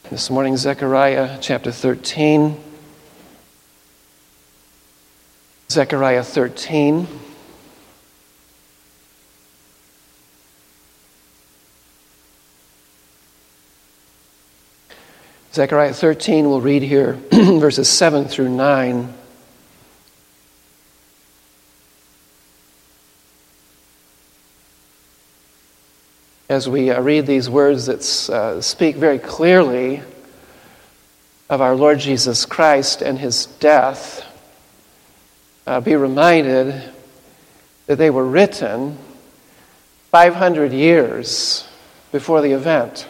This morning, Zechariah chapter 13. Zechariah 13. Zechariah 13, we'll read here verses 7 through 9. As we read these words that speak very clearly of our Lord Jesus Christ and his death, be reminded that they were written 500 years before the event.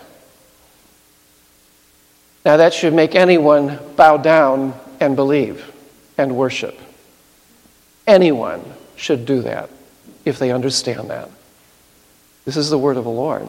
Now that should make anyone bow down and believe and worship. Anyone should do that if they understand that. This is the word of the Lord.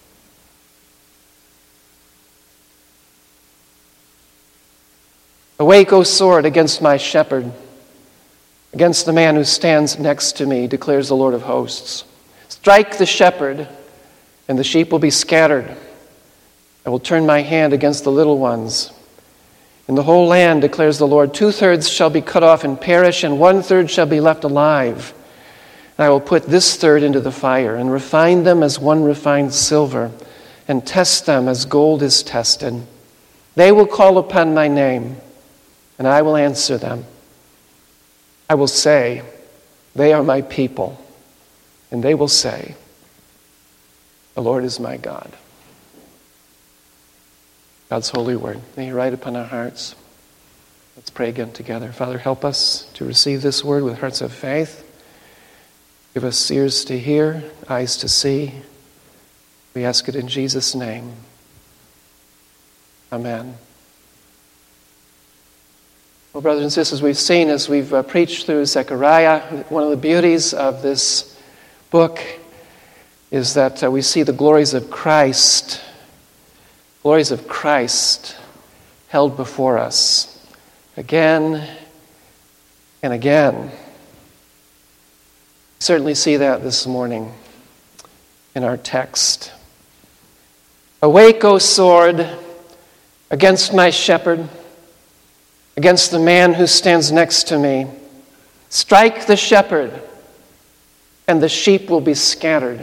Awake, O sword, against my shepherd, against the man who stands next to me, declares the Lord of hosts. Strike the shepherd, and the sheep will be scattered. I will turn my hand against the little ones. In the whole land, declares the Lord, 2/3 shall be cut off and perish, and 1/3 shall be left alive. And I will put this third into the fire, and refine them as one refines silver, and test them as gold is tested. They will call upon my name, and I will answer them. I will say, they are my people, and they will say, the Lord is my God. God's holy word. May He write upon our hearts. Let's pray again together. Father, help us to receive this word with hearts of faith. Give us ears to hear, eyes to see. We ask it in Jesus' name. Amen. Well, brothers and sisters, we've seen as we've preached through Zechariah, one of the beauties of this book is that we see the glories of Christ held before us again and again. Certainly see that this morning in our text. Awake, O sword, against my shepherd, against the man who stands next to me. Strike the shepherd, and the sheep will be scattered.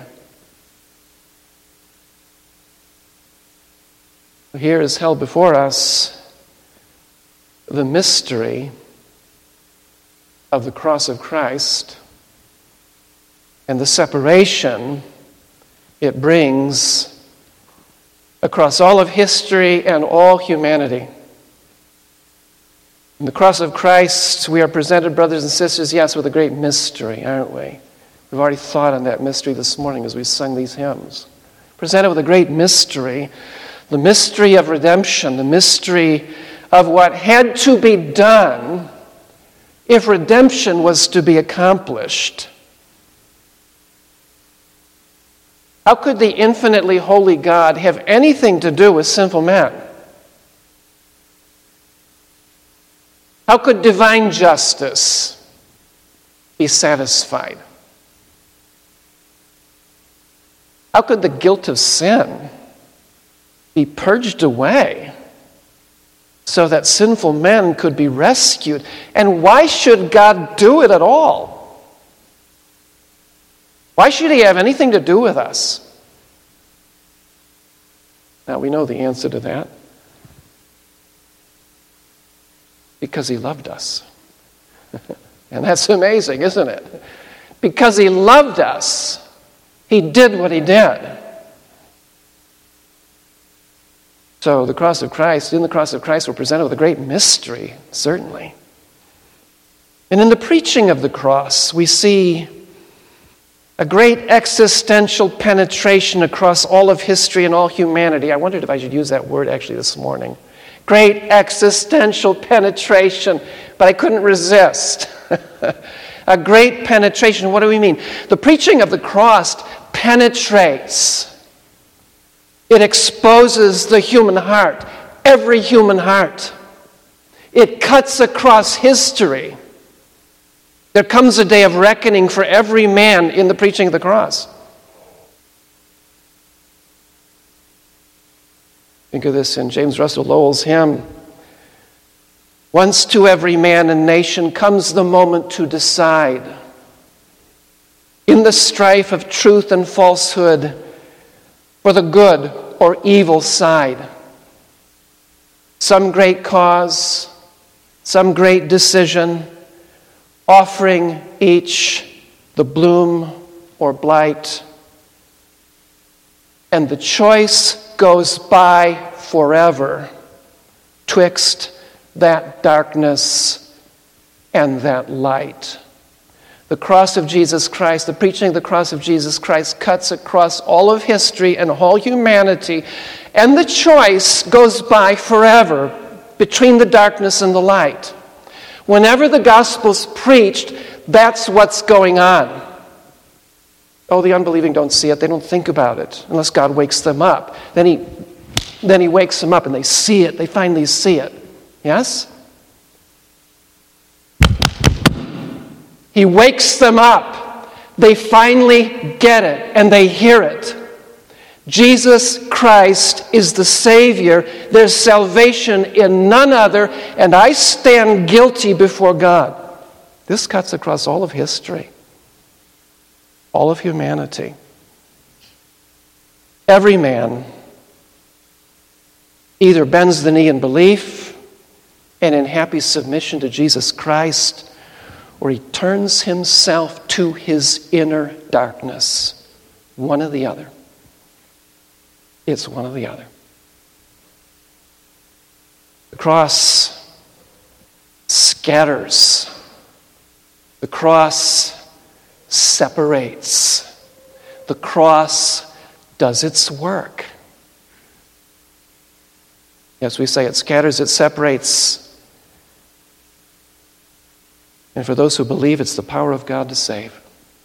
Here is held before us the mystery of the cross of Christ and the separation it brings across all of history and all humanity. In the cross of Christ, we are presented, brothers and sisters, yes, with a great mystery, aren't we? We've already thought on that mystery this morning as we sung these hymns. Presented with a great mystery, the mystery of redemption, the mystery of what had to be done if redemption was to be accomplished. How could the infinitely holy God have anything to do with sinful men? How could divine justice be satisfied? How could the guilt of sin be purged away so that sinful men could be rescued? And why should God do it at all? Why should He have anything to do with us? Now, we know the answer to that. Because He loved us. And that's amazing, isn't it? Because He loved us, He did what He did. So in the cross of Christ, we're presented with a great mystery, certainly. And in the preaching of the cross, we see a great existential penetration across all of history and all humanity. I wondered if I should use that word actually this morning. Great existential penetration, but I couldn't resist. A great penetration. What do we mean? The preaching of the cross penetrates. It exposes the human heart, every human heart. It cuts across history. There comes a day of reckoning for every man in the preaching of the cross. Think of this in James Russell Lowell's hymn. Once to every man and nation comes the moment to decide. In the strife of truth and falsehood, for the good or evil side. Some great cause, some great decision, offering each the bloom or blight. And the choice goes by forever twixt that darkness and that light. The cross of Jesus Christ, the preaching of the cross of Jesus Christ cuts across all of history and all humanity, and the choice goes by forever between the darkness and the light. Whenever the gospel's preached, that's what's going on. Oh, the unbelieving don't see it. They don't think about it unless God wakes them up. Then he wakes them up and they see it. They finally see it. Yes? He wakes them up. They finally get it and they hear it. Jesus Christ is the Savior. There's salvation in none other, and I stand guilty before God. This cuts across all of history, all of humanity. Every man either bends the knee in belief and in happy submission to Jesus Christ, or he turns himself to his inner darkness. One or the other. It's one or the other. The cross scatters. The cross separates. The cross does its work. Yes, we say it scatters, it separates. And for those who believe, it's the power of God to save.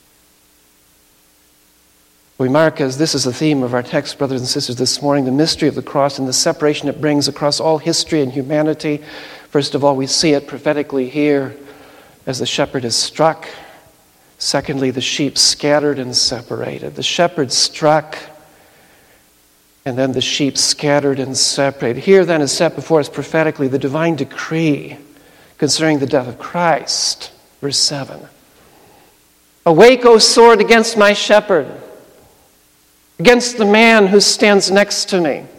We mark, as this is the theme of our text, brothers and sisters, this morning, the mystery of the cross and the separation it brings across all history and humanity. First of all, we see it prophetically here as the shepherd is struck. Secondly, the sheep scattered and separated. The shepherd struck, and then the sheep scattered and separated. Here then is set before us prophetically the divine decree concerning the death of Christ. Verse 7. Awake, O sword, against my shepherd, against the man who stands next to me.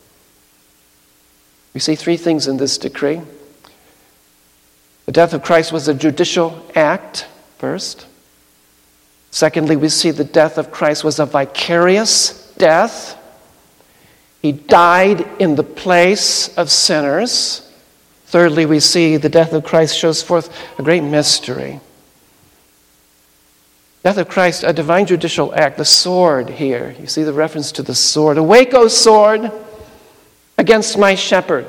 We see three things in this decree. The death of Christ was a judicial act, first. Secondly, we see the death of Christ was a vicarious death. He died in the place of sinners. Thirdly, we see the death of Christ shows forth a great mystery. Death of Christ, a divine judicial act, the sword here. You see the reference to the sword. Awake, O sword, against my shepherd.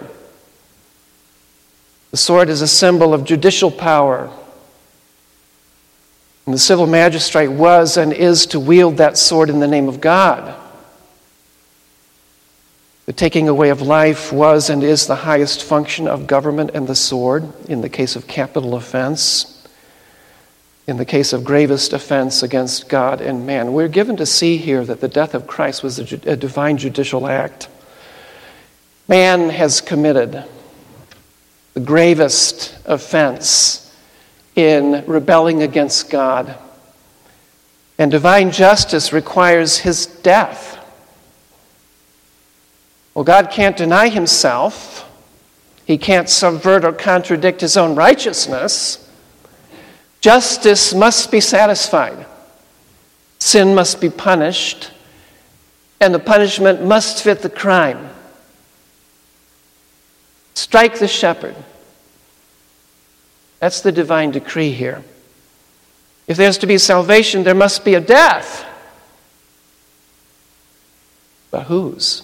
The sword is a symbol of judicial power. And the civil magistrate was and is to wield that sword in the name of God. The taking away of life was and is the highest function of government and the sword in the case of capital offense, in the case of gravest offense against God and man. We're given to see here that the death of Christ was a divine judicial act. Man has committed the gravest offense in rebelling against God, and divine justice requires his death. Well, God can't deny himself. He can't subvert or contradict his own righteousness. Justice must be satisfied. Sin must be punished, and the punishment must fit the crime. Strike the shepherd. That's the divine decree here. If there's to be salvation, there must be a death. But whose?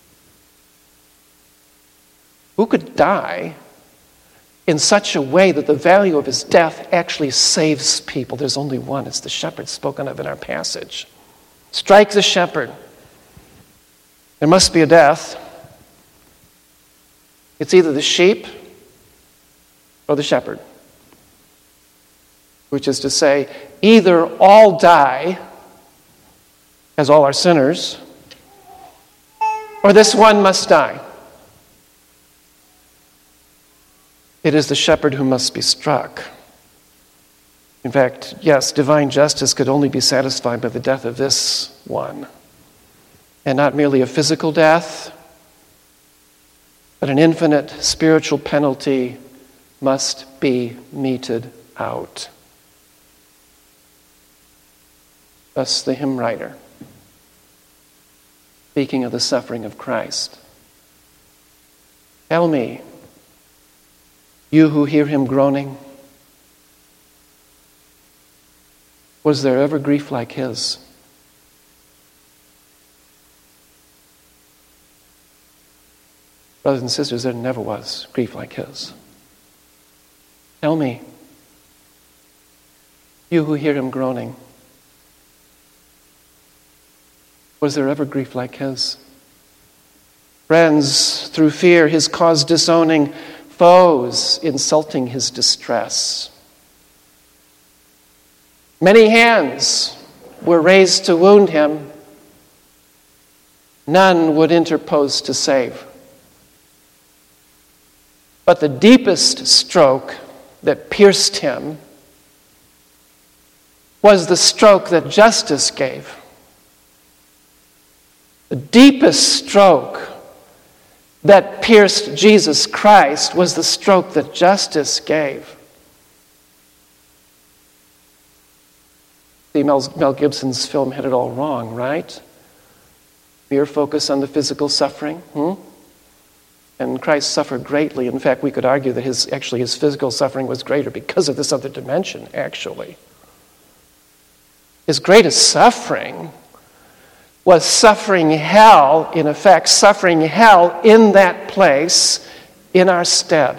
Who could die in such a way that the value of his death actually saves people? There's only one. It's the shepherd spoken of in our passage. Strike the shepherd. There must be a death. It's either the sheep or the shepherd. Which is to say, either all die, as all are sinners, or this one must die. It is the shepherd who must be struck. In fact, yes, divine justice could only be satisfied by the death of this one. And not merely a physical death, but an infinite spiritual penalty must be meted out. Thus the hymn writer, speaking of the suffering of Christ. Tell me, you who hear him groaning, was there ever grief like his? Brothers and sisters, there never was grief like his. Tell me, you who hear him groaning, was there ever grief like his? Friends, through fear, his cause disowning, foes, insulting his distress. Many hands were raised to wound him. None would interpose to save. But the deepest stroke that pierced him was the stroke that justice gave. The deepest stroke that pierced Jesus Christ was the stroke that justice gave. See, Mel Gibson's film had it all wrong, right? Mere focus on the physical suffering. And Christ suffered greatly. In fact, we could argue that his physical suffering was greater because of this other dimension, actually. His greatest suffering was suffering hell, in effect, suffering hell in that place in our stead.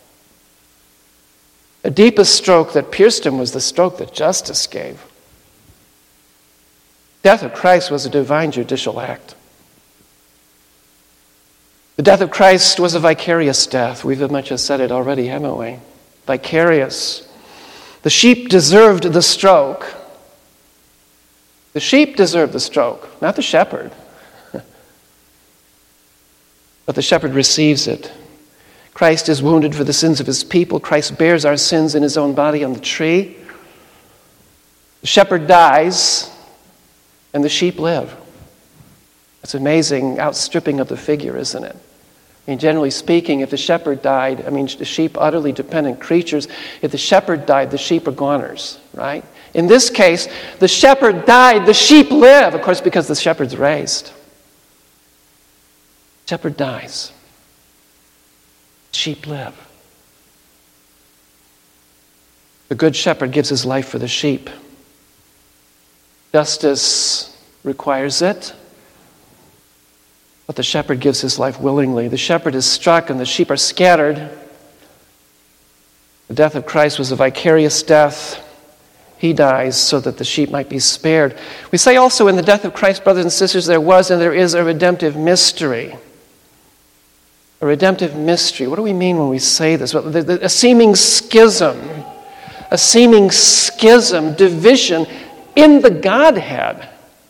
The deepest stroke that pierced him was the stroke that justice gave. Death of Christ was a divine judicial act. The death of Christ was a vicarious death. We've much as said it already, haven't we? Vicarious. The sheep deserved the stroke. The sheep deserved the stroke, not the shepherd. But the shepherd receives it. Christ is wounded for the sins of his people. Christ bears our sins in his own body on the tree. The shepherd dies, and the sheep live. It's amazing outstripping of the figure, isn't it? I mean, generally speaking, if the shepherd died, the sheep, utterly dependent creatures, if the shepherd died, the sheep are goners, right? In this case, the shepherd died, the sheep live, of course, because the shepherd's raised. Shepherd dies. Sheep live. The good shepherd gives his life for the sheep. Justice requires it, but the shepherd gives his life willingly. The shepherd is struck and the sheep are scattered. The death of Christ was a vicarious death. He dies so that the sheep might be spared. We say also in the death of Christ, brothers and sisters, there was and there is a redemptive mystery. A redemptive mystery. What do we mean when we say this? Well, a seeming schism, division in the Godhead.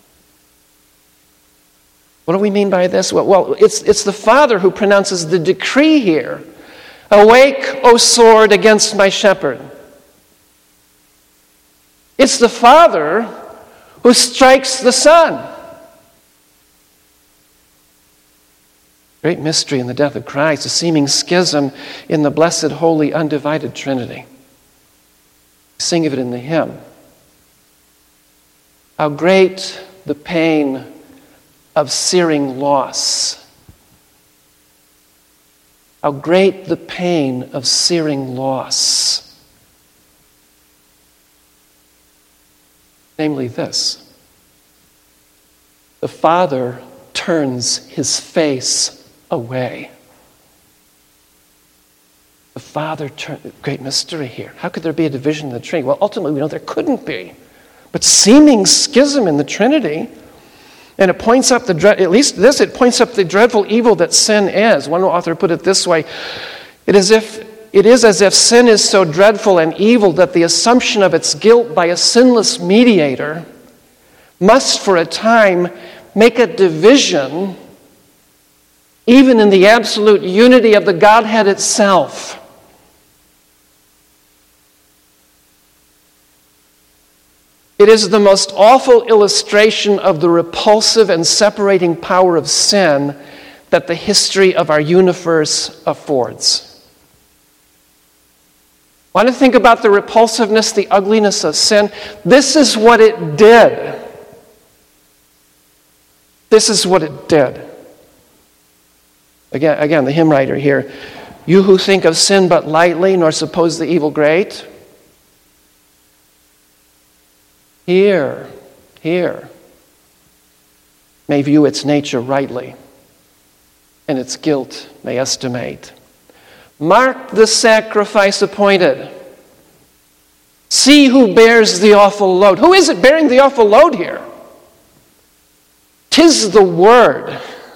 What do we mean by this? Well, it's the Father who pronounces the decree here. Awake, O sword, against my shepherd. It's the Father who strikes the Son. Great mystery in the death of Christ, a seeming schism in the blessed, holy, undivided Trinity. Sing of it in the hymn. How great the pain of searing loss. How great the pain of searing loss. Namely this: the Father turns his face away. The Father turns. Great mystery here. How could there be a division in the Trinity? Well, ultimately, we know there couldn't be. But seeming schism in the Trinity, and it points up it points up the dreadful evil that sin is. One author put it this way: it is as if sin is so dreadful and evil that the assumption of its guilt by a sinless mediator must for a time make a division even in the absolute unity of the Godhead itself. It is the most awful illustration of the repulsive and separating power of sin that the history of our universe affords. Want to think about the repulsiveness, the ugliness of sin? This is what it did. This is what it did. Again, the hymn writer here. You who think of sin but lightly, nor suppose the evil great. Here, may view its nature rightly, and its guilt may estimate. Mark the sacrifice appointed. See who bears the awful load. Who is it bearing the awful load here? 'Tis the Word,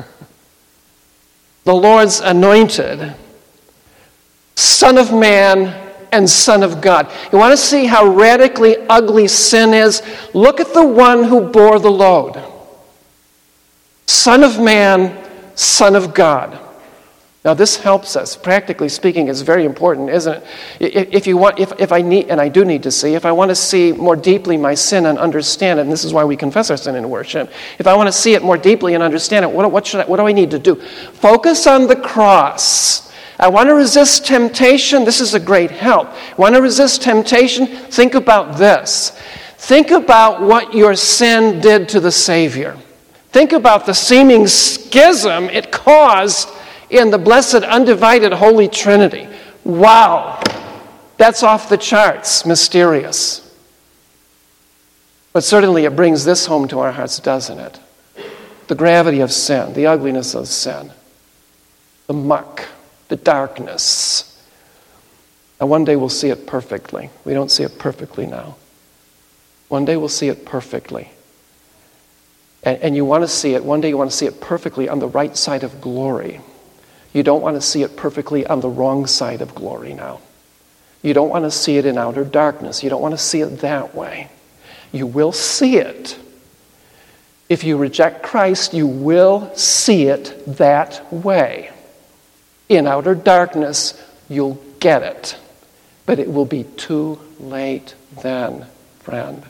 the Lord's anointed, Son of Man and Son of God. You want to see how radically ugly sin is? Look at the one who bore the load. Son of Man, Son of God. Now this helps us. Practically speaking, it's very important, isn't it? If I need, and I do need to see, if I want to see more deeply my sin and understand it, and this is why we confess our sin in worship, if I want to see it more deeply and understand it, what do I need to do? Focus on the cross. I want to resist temptation. This is a great help. Want to resist temptation? Think about this. Think about what your sin did to the Savior. Think about the seeming schism it caused in the blessed, undivided Holy Trinity. Wow. That's off the charts, mysterious. But certainly it brings this home to our hearts, doesn't it? The gravity of sin, the ugliness of sin, the muck, the darkness. And one day we'll see it perfectly. We don't see it perfectly now. One day we'll see it perfectly. And you want to see it, one day you want to see it perfectly on the right side of glory. You don't want to see it perfectly on the wrong side of glory now. You don't want to see it in outer darkness. You don't want to see it that way. You will see it. If you reject Christ, you will see it that way. In outer darkness, you'll get it. But it will be too late then, friend.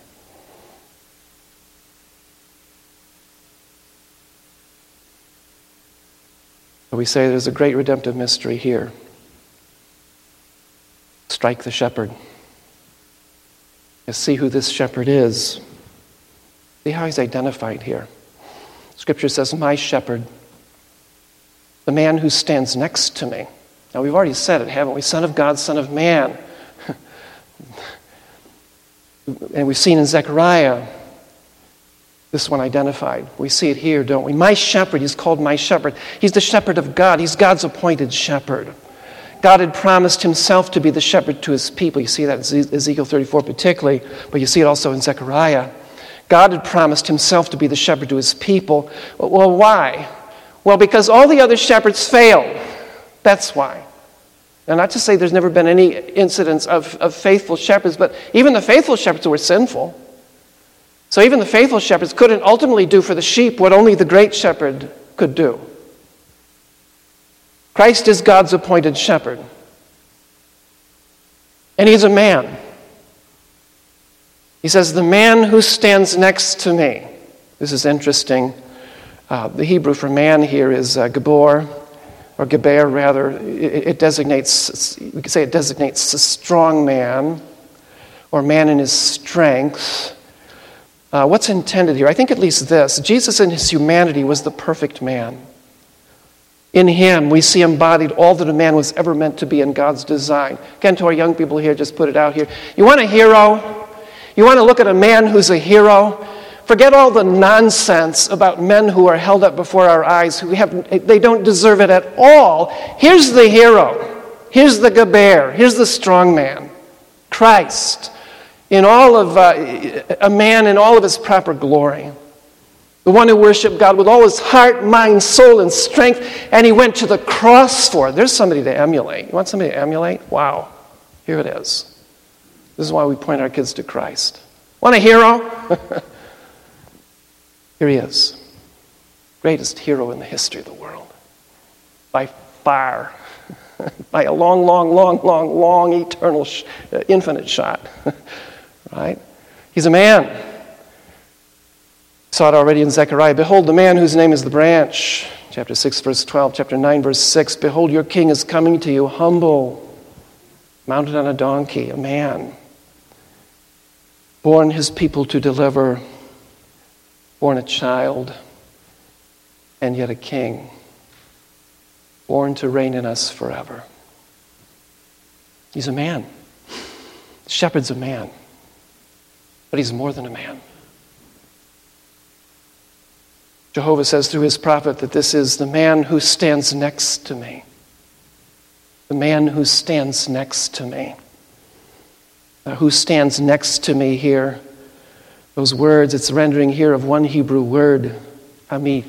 We say there's a great redemptive mystery here. Strike the shepherd. And see who this shepherd is. See how he's identified here. Scripture says, my shepherd, the man who stands next to me. Now we've already said it, haven't we? Son of God, Son of Man. And we've seen in Zechariah this one identified. We see it here, don't we? My shepherd, he's called my shepherd. He's the shepherd of God. He's God's appointed shepherd. God had promised himself to be the shepherd to his people. You see that in Ezekiel 34 particularly, but you see it also in Zechariah. God had promised himself to be the shepherd to his people. Well, why? Well, because all the other shepherds failed. That's why. Now, not to say there's never been any incidents of faithful shepherds, but even the faithful shepherds were sinful. So even the faithful shepherds couldn't ultimately do for the sheep what only the great shepherd could do. Christ is God's appointed shepherd. And he's a man. He says, the man who stands next to me. This is interesting. The Hebrew for man here is Gabor, or Geber rather. It designates, we could say it designates a strong man, or man in his strength. What's intended here? I think at least this. Jesus in his humanity was the perfect man. In him, we see embodied all that a man was ever meant to be in God's design. Again, to our young people here, just put it out here. You want a hero? You want to look at a man who's a hero? Forget all the nonsense about men who are held up before our eyes, they don't deserve it at all. Here's the hero. Here's the Geber. Here's the strong man. Christ. In all of a man in all of his proper glory. The one who worshiped God with all his heart, mind, soul, and strength, and he went to the cross for it. There's somebody to emulate. You want somebody to emulate? Wow. Here it is. This is why we point our kids to Christ. Want a hero? Here he is. Greatest hero in the history of the world. By far. By a long, eternal, infinite shot. Right? He's a man. Saw it already in Zechariah. Behold, the man whose name is the branch. Chapter 6, verse 12. Chapter 9, verse 6. Behold, your king is coming to you, humble, mounted on a donkey, a man. Born his people to deliver. Born a child, and yet a king. Born to reign in us forever. He's a man. The shepherd's a man. But he's more than a man. Jehovah says through his prophet that this is the man who stands next to me. The man who stands next to me. Who stands next to me here? Those words, it's rendering here of one Hebrew word, amit.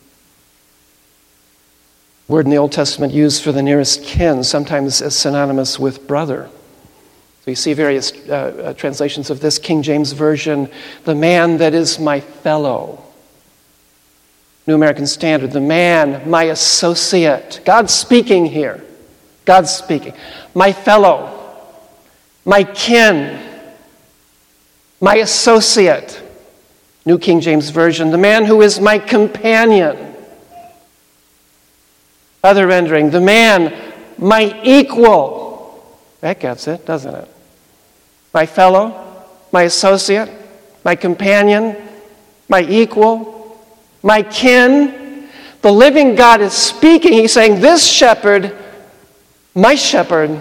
Word in the Old Testament used for the nearest kin, sometimes as synonymous with brother. So you see various translations of this. King James Version, the man that is my fellow. New American Standard, the man, my associate. God's speaking here. God's speaking. My fellow, my kin, my associate. New King James Version, the man who is my companion. Other rendering, the man, my equal. That gets it, doesn't it? My fellow, my associate, my companion, my equal, my kin. The living God is speaking. He's saying, this shepherd, my shepherd,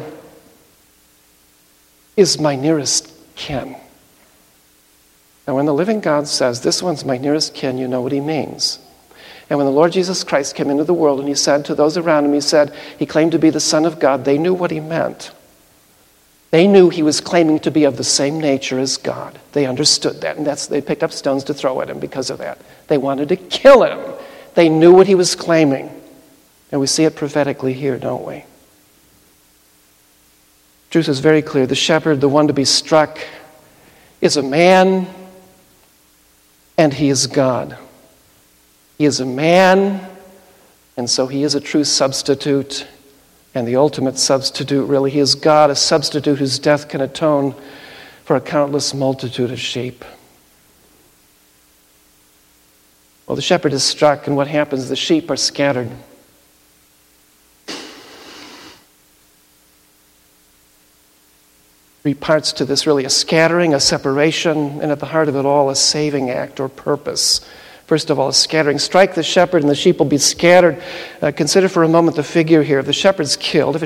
is my nearest kin. Now, when the living God says, this one's my nearest kin, you know what he means. And when the Lord Jesus Christ came into the world and he said to those around him, he claimed to be the Son of God, they knew what he meant. They knew he was claiming to be of the same nature as God. They understood that, and they picked up stones to throw at him because of that. They wanted to kill him. They knew what he was claiming. And we see it prophetically here, don't we? Truth is very clear. The shepherd, the one to be struck, is a man, and he is God. He is a man, and so he is a true substitute, and the ultimate substitute, really. He is God, a substitute whose death can atone for a countless multitude of sheep. Well, the shepherd is struck, and what happens? The sheep are scattered. Three parts to this, really: a scattering, a separation, and at the heart of it all, a saving act or purpose. First of all, a scattering. Strike the shepherd and the sheep will be scattered. Consider for a moment the figure here. If a shepherd's killed,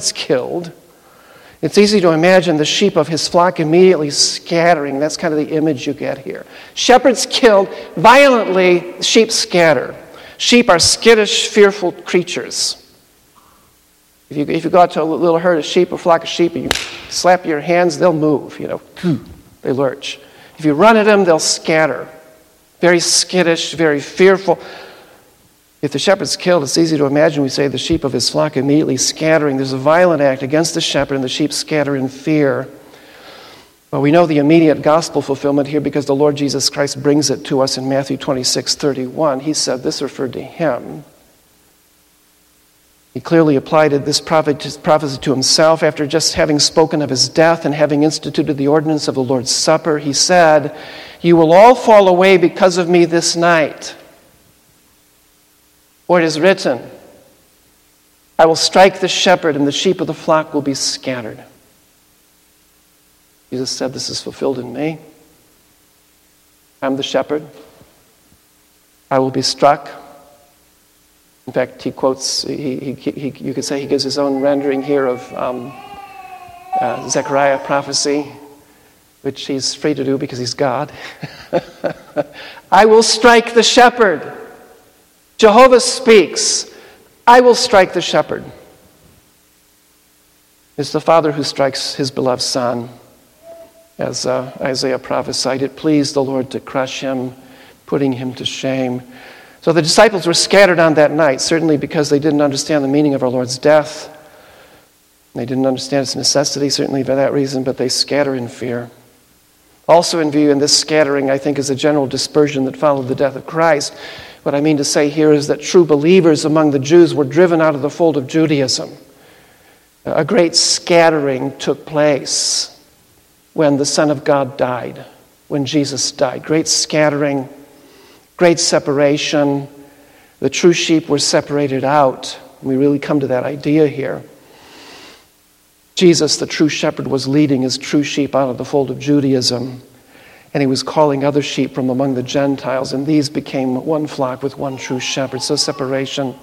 it's easy to imagine the sheep of his flock immediately scattering. That's kind of the image you get here. Shepherd's killed, violently, sheep scatter. Sheep are skittish, fearful creatures. If you go out to a little herd of sheep, a flock of sheep, and you slap your hands, they'll move, they lurch. If you run at them, they'll scatter. Very skittish, very fearful. If the shepherd's killed, it's easy to imagine, we say, the sheep of his flock immediately scattering. There's a violent act against the shepherd, and the sheep scatter in fear. Well, we know the immediate gospel fulfillment here because the Lord Jesus Christ brings it to us in Matthew 26:31. He said this referred to him. He clearly applied this prophecy to himself after just having spoken of his death and having instituted the ordinance of the Lord's Supper. He said, "You will all fall away because of me this night. For it is written, I will strike the shepherd and the sheep of the flock will be scattered." Jesus said, this is fulfilled in me. I'm the shepherd. I will be struck. In fact, he quotes, you could say he gives his own rendering here of Zechariah prophecy, which he's free to do because he's God. I will strike the shepherd. Jehovah speaks. I will strike the shepherd. It's the Father who strikes his beloved Son. As Isaiah prophesied, it pleased the Lord to crush him, putting him to shame. So the disciples were scattered on that night, certainly because they didn't understand the meaning of our Lord's death. They didn't understand its necessity, certainly for that reason, but they scatter in fear. Also in view in this scattering, I think, is a general dispersion that followed the death of Christ. What I mean to say here is that true believers among the Jews were driven out of the fold of Judaism. A great scattering took place when the Son of God died, when Jesus died. Great scattering, great separation. The true sheep were separated out. We really come to that idea here. Jesus, the true shepherd, was leading his true sheep out of the fold of Judaism, and he was calling other sheep from among the Gentiles, and these became one flock with one true shepherd. So separation.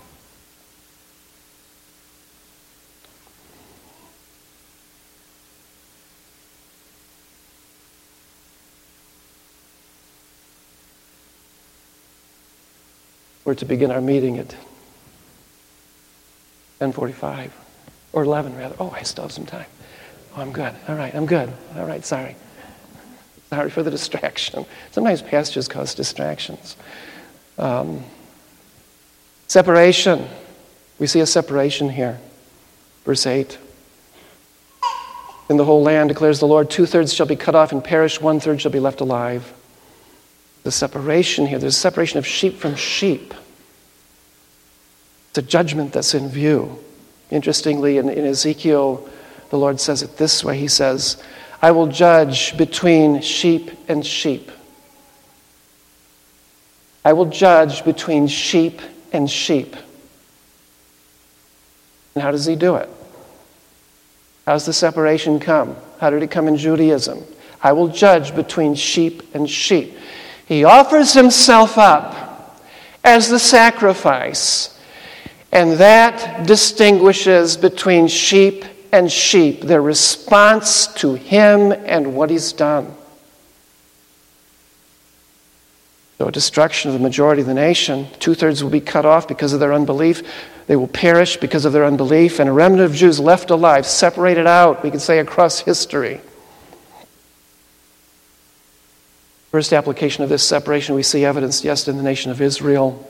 We're to begin our meeting at 10:45, or 11 rather. Oh, I still have some time. Oh, I'm good. All right, I'm good. All right, sorry. Sorry for the distraction. Sometimes pastors cause distractions. Separation. We see a separation here. Verse 8. In the whole land, declares the Lord, 2/3 shall be cut off and perish, 1/3 shall be left alive. The separation here, there's a separation of sheep from sheep. It's a judgment that's in view. Interestingly, in Ezekiel, the Lord says it this way. He says, I will judge between sheep and sheep. I will judge between sheep and sheep. And how does he do it? How does the separation come? How did it come in Judaism? I will judge between sheep and sheep. He offers himself up as the sacrifice, and that distinguishes between sheep and sheep, their response to him and what he's done. So destruction of the majority of the nation, 2/3 will be cut off because of their unbelief. They will perish because of their unbelief, and a remnant of Jews left alive, separated out, we could say, across history. First application of this separation we see evidenced, yes, in the nation of Israel.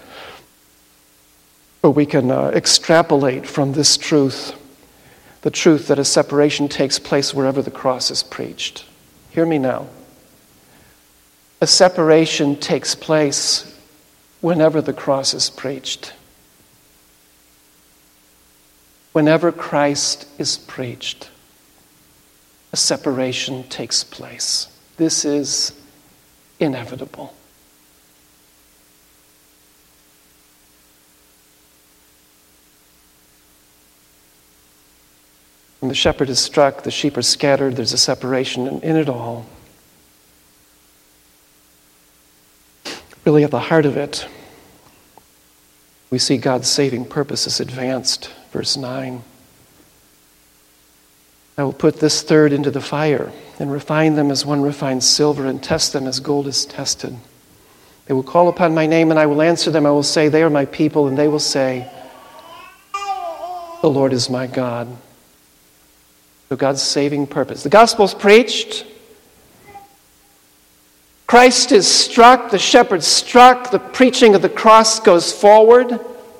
But we can extrapolate from this truth, the truth that a separation takes place wherever the cross is preached. Hear me now. A separation takes place whenever the cross is preached. Whenever Christ is preached, a separation takes place. This is inevitable. When the shepherd is struck, the sheep are scattered, there's a separation in it all. Really at the heart of it, we see God's saving purposes advanced. Verse 9. I will put this third into the fire and refine them as one refines silver and test them as gold is tested. They will call upon my name and I will answer them. I will say, they are my people, and they will say, the Lord is my God. So God's saving purpose. The gospel's preached. Christ is struck. The shepherd struck. The preaching of the cross goes forward.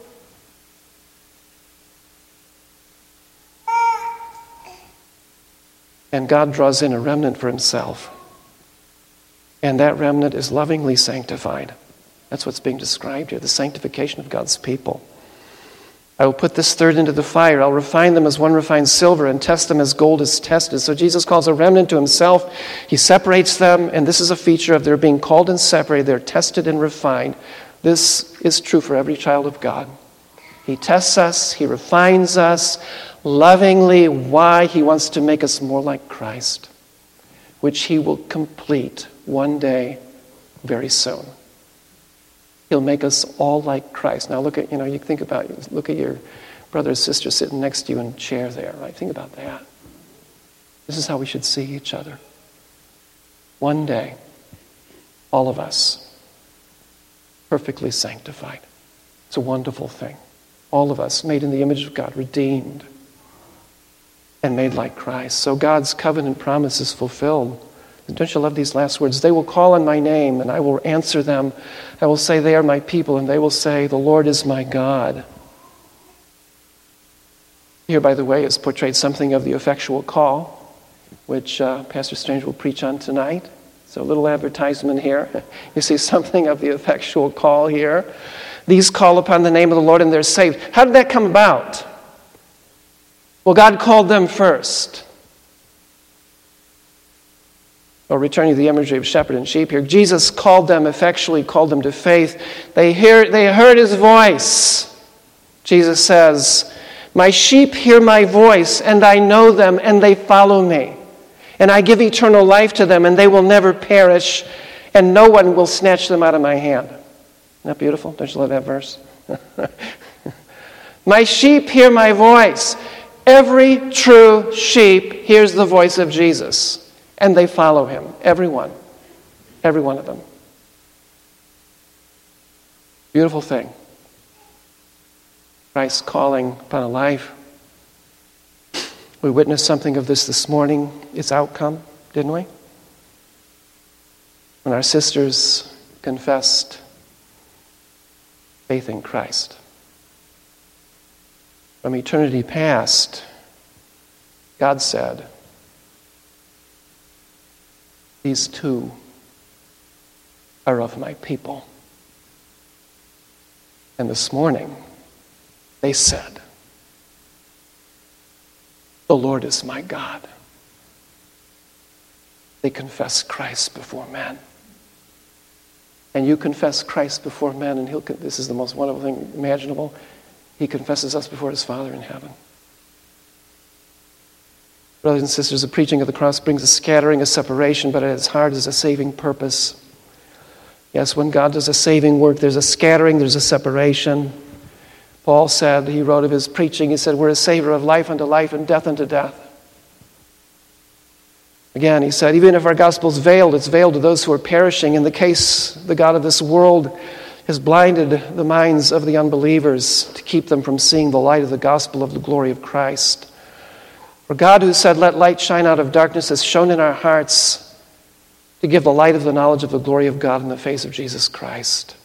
And God draws in a remnant for himself. And that remnant is lovingly sanctified. That's what's being described here, the sanctification of God's people. I will put this third into the fire. I'll refine them as one refines silver and test them as gold is tested. So Jesus calls a remnant to himself. He separates them, and this is a feature of their being called and separated. They're tested and refined. This is true for every child of God. He tests us. He refines us lovingly. Why? He wants to make us more like Christ, which he will complete one day very soon. He'll make us all like Christ. Now look at, you think about, look at your brother or sister sitting next to you in a chair there, right? Think about that. This is how we should see each other. One day, all of us, perfectly sanctified. It's a wonderful thing. All of us made in the image of God, redeemed, and made like Christ. So God's covenant promise is fulfilled. Don't you love these last words? They will call on my name, and I will answer them. I will say, they are my people, and they will say, the Lord is my God. Here, by the way, is portrayed something of the effectual call, which Pastor Strange will preach on tonight. So a little advertisement here. You see something of the effectual call here. These call upon the name of the Lord, and they're saved. How did that come about? Well, God called them first. or returning to the imagery of shepherd and sheep here, Jesus called them effectually, called them to faith. They heard his voice. Jesus says, "My sheep hear my voice, and I know them, and they follow me. And I give eternal life to them, and they will never perish, and no one will snatch them out of my hand." Isn't that beautiful? Don't you love that verse? My sheep hear my voice. Every true sheep hears the voice of Jesus, and they follow him. Everyone. Every one of them. Beautiful thing. Christ calling upon a life. We witnessed something of this morning, its outcome, didn't we? When our sisters confessed faith in Christ. From eternity past, God said, "These two are of my people." And this morning, they said, "The Lord is my God." They confess Christ before men. And you confess Christ before men, and this is the most wonderful thing imaginable. He confesses us before his Father in heaven. Brothers and sisters, the preaching of the cross brings a scattering, a separation, but at its heart is a saving purpose. Yes, when God does a saving work, there's a scattering, there's a separation. Paul said, he wrote of his preaching, he said, "We're a savor of life unto life and death unto death." Again, he said, even if our gospel's veiled, it's veiled to those who are perishing. In the case, the God of this world has blinded the minds of the unbelievers to keep them from seeing the light of the gospel of the glory of Christ. For God, who said, "Let light shine out of darkness," has shone in our hearts to give the light of the knowledge of the glory of God in the face of Jesus Christ.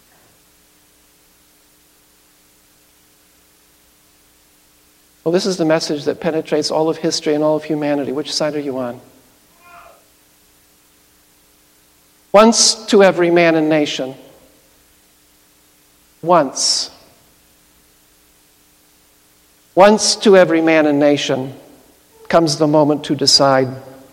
Well, this is the message that penetrates all of history and all of humanity. Which side are you on? Once to every man and nation. Once. Once to every man and nation comes the moment to decide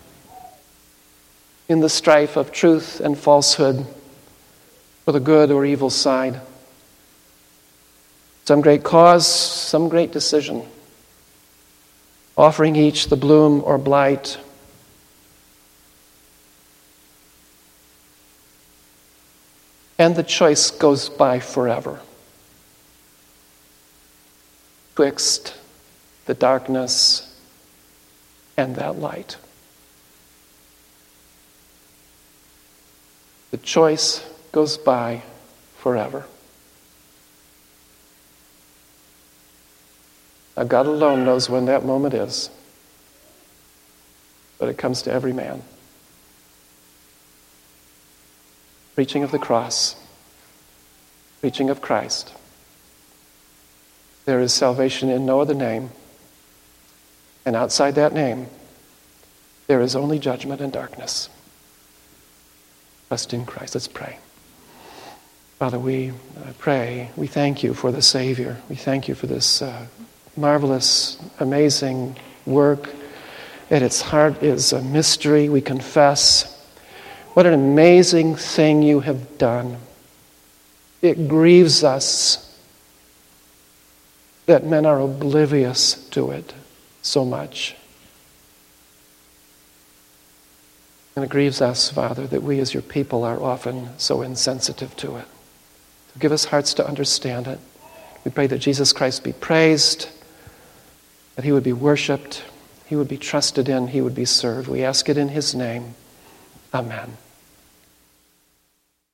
in the strife of truth and falsehood for the good or evil side. Some great cause, some great decision, offering each the bloom or blight. And the choice goes by forever. Twixt the darkness and that light. The choice goes by forever. Now, God alone knows when that moment is, but it comes to every man. Preaching of the cross, preaching of Christ. There is salvation in no other name, and outside that name, there is only judgment and darkness. Trust in Christ. Let's pray. Father, we pray, we thank you for the Savior. We thank you for this marvelous, amazing work. At its heart is a mystery, we confess. What an amazing thing you have done. It grieves us that men are oblivious to it so much. And it grieves us, Father, that we as your people are often so insensitive to it. So give us hearts to understand it. We pray that Jesus Christ be praised, that he would be worshipped, he would be trusted in, he would be served. We ask it in his name. Amen.